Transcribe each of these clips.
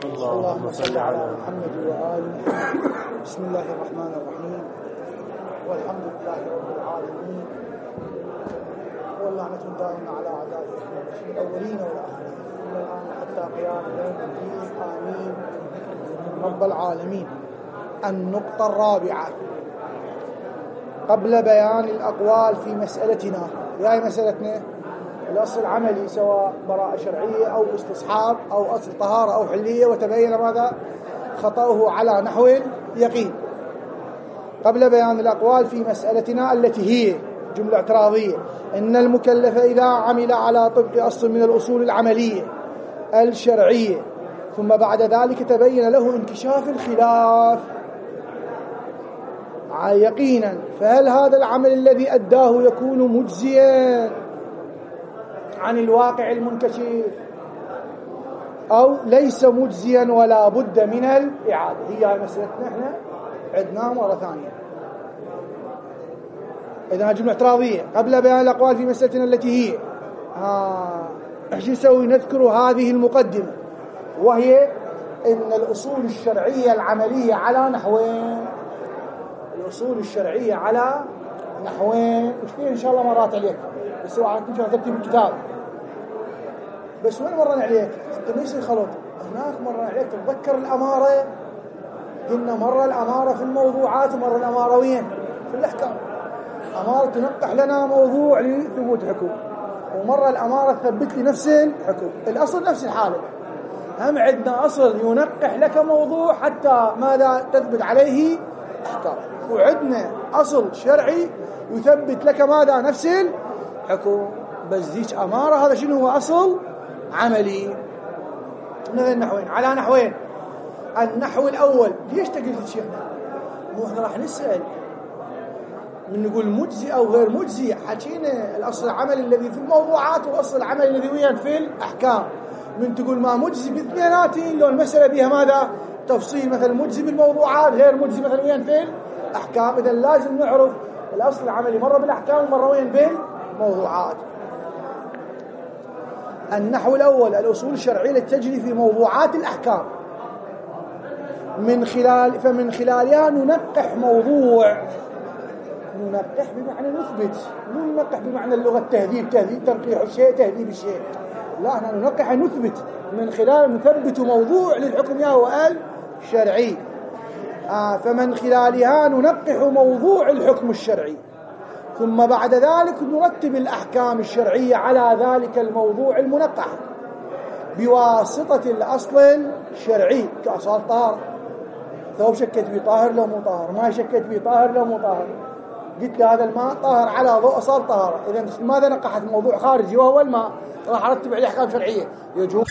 اللهم صل على محمد وآل محمد. بسم الله الرحمن الرحيم، والحمد لله رب العالمين، واللعنة دائمة على أعدائه الأولين والآخرين من الآن حتى قيام يوم الدين، آمين رب العالمين. النقطة الرابعة قبل بيان الأقوال في مسألتنا، هي مسألتنا الأصل العملي سواء براءة شرعية أو استصحاب أو أصل طهارة أو حلية، وتبين ماذا خطأه على نحو يقين. قبل بيان الأقوال في مسألتنا التي هي جملة اعتراضية: إن المكلف إذا عمل على طبق أصل من الأصول العملية الشرعية ثم بعد ذلك تبين له انكشاف الخلاف يقينا، فهل هذا العمل الذي أداه يكون مجزيا عن الواقع المنكشف أو ليس مجزيا ولا بد من الإعادة؟ هي مسألتنا احنا عدناها مرة ثانية. إذا جملة اعتراضية قبل بيان الأقوال في مسألتنا التي هي ايش نسوي؟ نذكر هذه المقدمة، وهي إن الأصول الشرعية العملية على نحوين. الأصول الشرعية على نحوين، وش فيه إن شاء الله مرات عليك، بس اوعى إن شاء الله تكتب الكتاب. بس وين مرنا عليك؟ حتى ما يصير خلط. هناك مرنا عليك تتذكر الأمارة، قلنا مرة الأمارة في الموضوعات ومرة الأمارة وين؟ في الأحكام. أمارة تنقح لنا موضوع لثبوت حكم، ومرة الأمارة تثبت لي نفس الحكم. الأصل نفس الحالة، هم عندنا أصل ينقح لك موضوع حتى ماذا تثبت عليه أحكام، وعندنا أصل شرعي يثبت لك ماذا نفس الحكم. بس ذيك أمارة، هذا شنو هو؟ أصل عملي. من النحوين على نحوين. النحو الأول، ليش تقول شيخنا؟ مو احنا راح نسأل من نقول مجزي أو غير مجزي. حكينا الأصل العملي الذي في الموضوعات والأصل العملي الذي وين في الأحكام. من تقول ما مجزي باثنيناتين، لو المسألة بها ماذا تفصيل، مثلا مجزي بالموضوعات غير مجزي مثلا وين في الأحكام. إذا لازم نعرف الأصل العملي مرة بالأحكام ومرة وين بالموضوعات. النحو الأول الأصول الشرعية التي تجري في موضوعات الأحكام، فمن خلالها ننقح موضوع. ننقح بمعنى نثبت، مو ننقح بمعنى اللغة التهذيب، تنقيح الشيء تهذيب الشيء، لا، احنا ننقح نثبت، من خلال نثبت موضوع للحكم هو الشرعي. فمن خلالها ننقح موضوع الحكم الشرعي، ثم بعد ذلك نرتب الأحكام الشرعية على ذلك الموضوع المنقح بواسطة الأصل الشرعي. كأصل طاهر، ثوب شكت بي طاهر لو مو طاهر، ما شكت بي طاهر لو مو طاهر، قلت له هذا الماء طاهر على ضوء أصل طاهر. إذا ماذا نقحت؟ موضوع خارجي وهو الماء، راح أرتب عليه أحكام شرعية. يجوز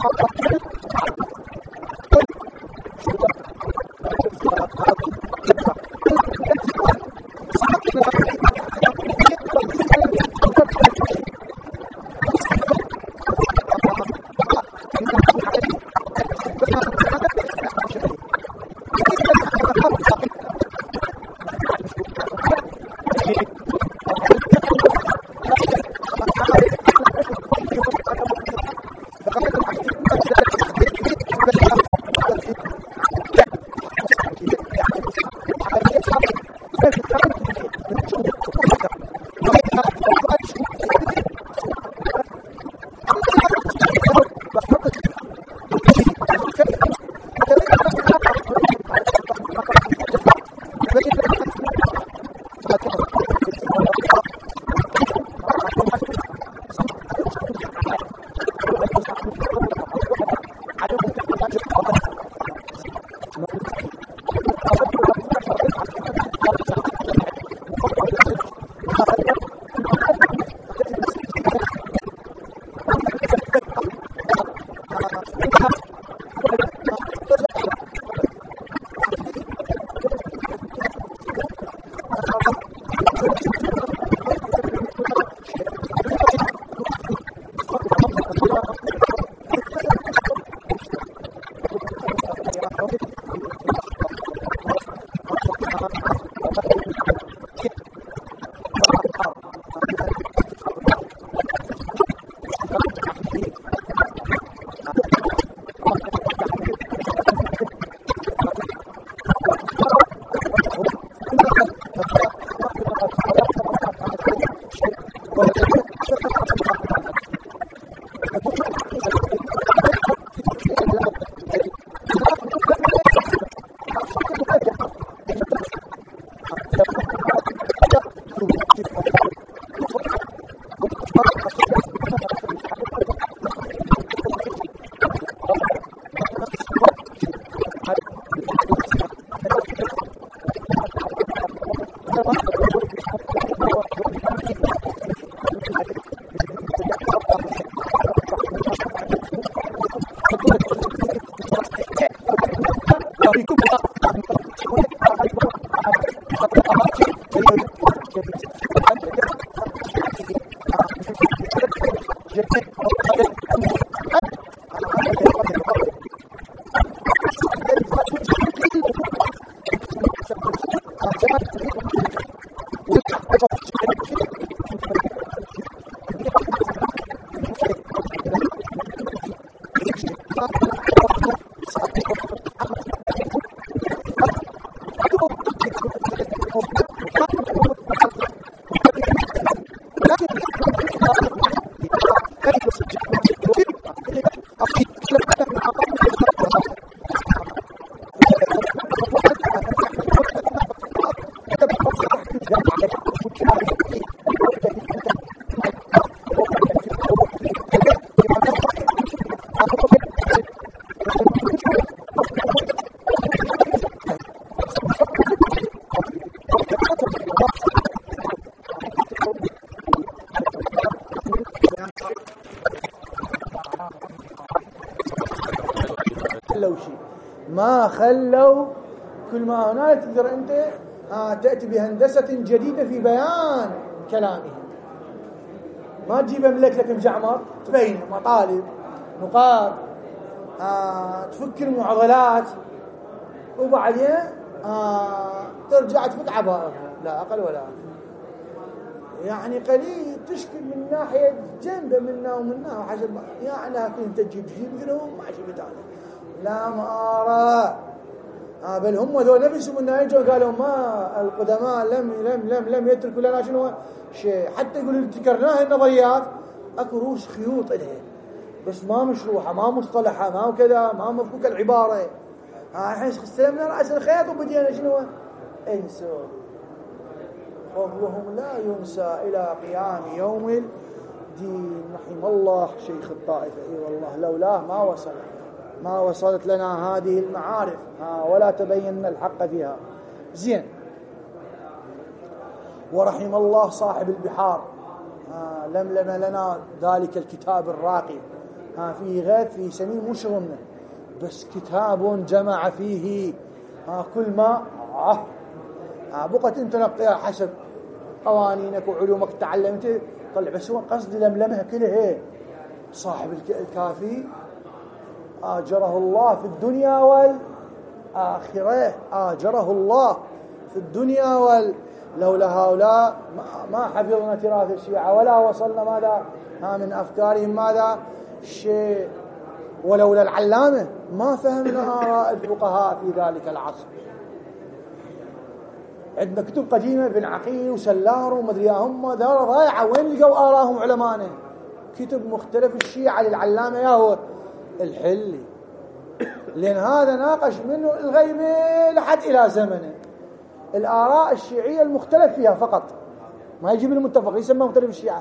ما خلوا كل ما هناك تقدر أنت تأتي بهندسة جديدة في بيان كلامهم. ما تجيب أملك لك مجعمر تبين مطالب نقاط تفك المعضلات وبعدين ترجع تفك عبائها، لا أقل ولا أقل. يعني قليل تشكل من ناحية جنبه منا ومنا وحسب يعني، لكن أنت تجيب ذنوب ما شفت هذا لا ما أرى. بل هم ذو نفسهم إنه يجوا قالوا ما القدماء لم يتركوا لنا شنو شيء، حتى يقولوا ذكرناه النظريات أكو روس خيوط إليه بس ما مشروحة ما مصطلحة ما وكذا ما مفكوك العبارة. الحين استلمنا رأس الخيط وبدينا شنو انسوا. فضلهم لا ينسى إلى قيام يوم الدين. رحم الله شيخ الطائفة، اي والله لولاه ما وصلت لنا هذه المعارف ولا تبين الحق فيها. زين. ورحم الله صاحب البحار لملم لنا ذلك الكتاب الراقي في غيث في سمين مو شغلنا، بس كتاب جمع فيه كل ما بقت انت نقيها حسب قوانينك وعلومك تعلمت طلع. بس هو قصدي لملمها كلها. صاحب الكافي آجره الله في الدنيا والآخرة، آجره الله في الدنيا لولا هؤلاء ما حفظنا تراث الشيعة ولا وصلنا ماذا من أفكارهم ماذا شيء، ولولا العلامة ما فهمنا آراء الفقهاء في ذلك العصر. عندنا كتب قديمة بن عقيل وسلار ومدري هم دار ضايعة، وين لقوا آراءهم علمانا؟ كتب مختلف الشيعة للعلامة يا هو الحلي، لأن هذا ناقش منه الغيبة لحد إلى زمنه. الآراء الشيعية المختلف فيها فقط، ما يجيب المتفق يسمى مختلف الشيعة.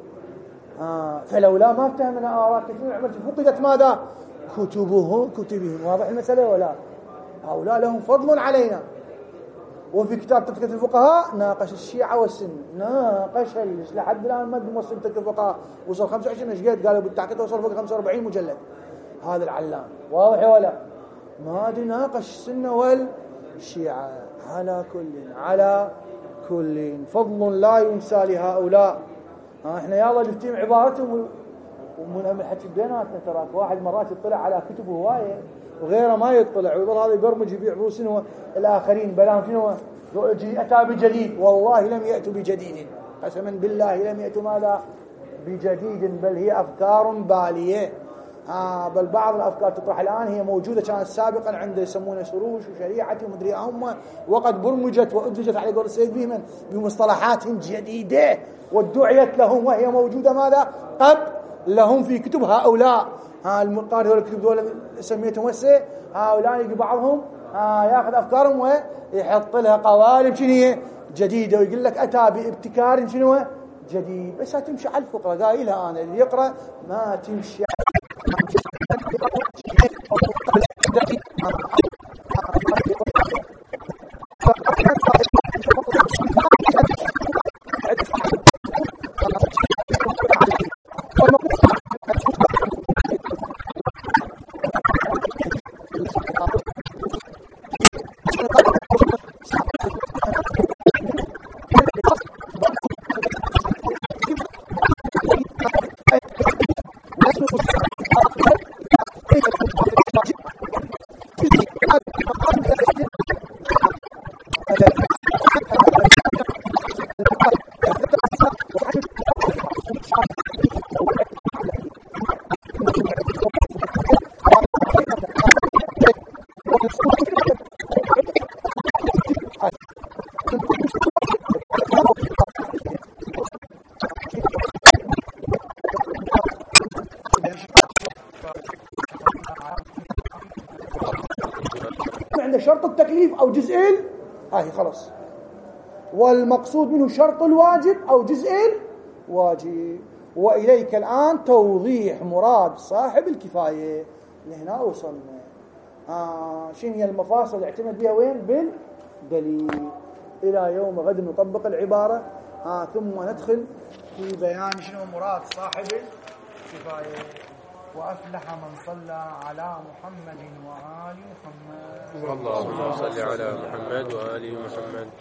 فلولا ما افتهمنا آراء كثير عملت فقدت ماذا كتبهم. واضح المسألة ولا؟ هؤلاء لهم فضل علينا. وفي كتاب تذكرة الفقهاء ناقش الشيعة والسنة، ناقش لحد الآن ما موصل تذكرة الفقهاء وصل 25 اشقاد، قالوا بالتحقيق وصل فوق 45 مجلد. هذا العلام واضح ولا؟ ما ادري ناقش السنة والشيعة. على كل فضل لا ينسى لهؤلاء. احنا يلا نفتهم عبارتهم ومن الحكي بيناتنا. تراك واحد مرات يطلع على كتب هوايه وغيره ما يطلع، ويظل هذا يبرمج يبيع بروسين الآخرين بلان شنو أتى بجديد. والله لم يأتوا بجديد، قسما بالله لم يأتوا ماذا بجديد، بل هي أفكار بالية. بل بعض الأفكار تطرح الآن هي موجودة كانت سابقا عند يسمونها سروش وشريعة ومدري هم، وقد برمجت وأدرجت على قول السيد بيمن بمصطلحات جديدة وادعيت لهم وهي موجودة ماذا قبل لهم في كتب هؤلاء. المقارئ دول الكتب دول سميتهم هسه هؤلاء يجي بعضهم ياخذ أفكارهم ويحط لها قوالب شنو جديدة، ويقول لك أتى بابتكار شنو جديد. بس هتمشي على الفقرة قايلها أنا اللي يقرأ ما تمشي شرط التكليف أو جزء هاي خلاص، والمقصود منه شرط الواجب أو جزء الواجب. وإليك الآن توضيح مراد صاحب الكفاية. لهنا وصلنا. شنو هي المفاصل اللي اعتمد بها وين بالدليل. إلى يوم غد نطبق العبارة ثم ندخل في بيان شنو مراد صاحب الكفاية. وأفلح من صلى على محمد وآل محمد. اللهم صل على محمد وآل محمد.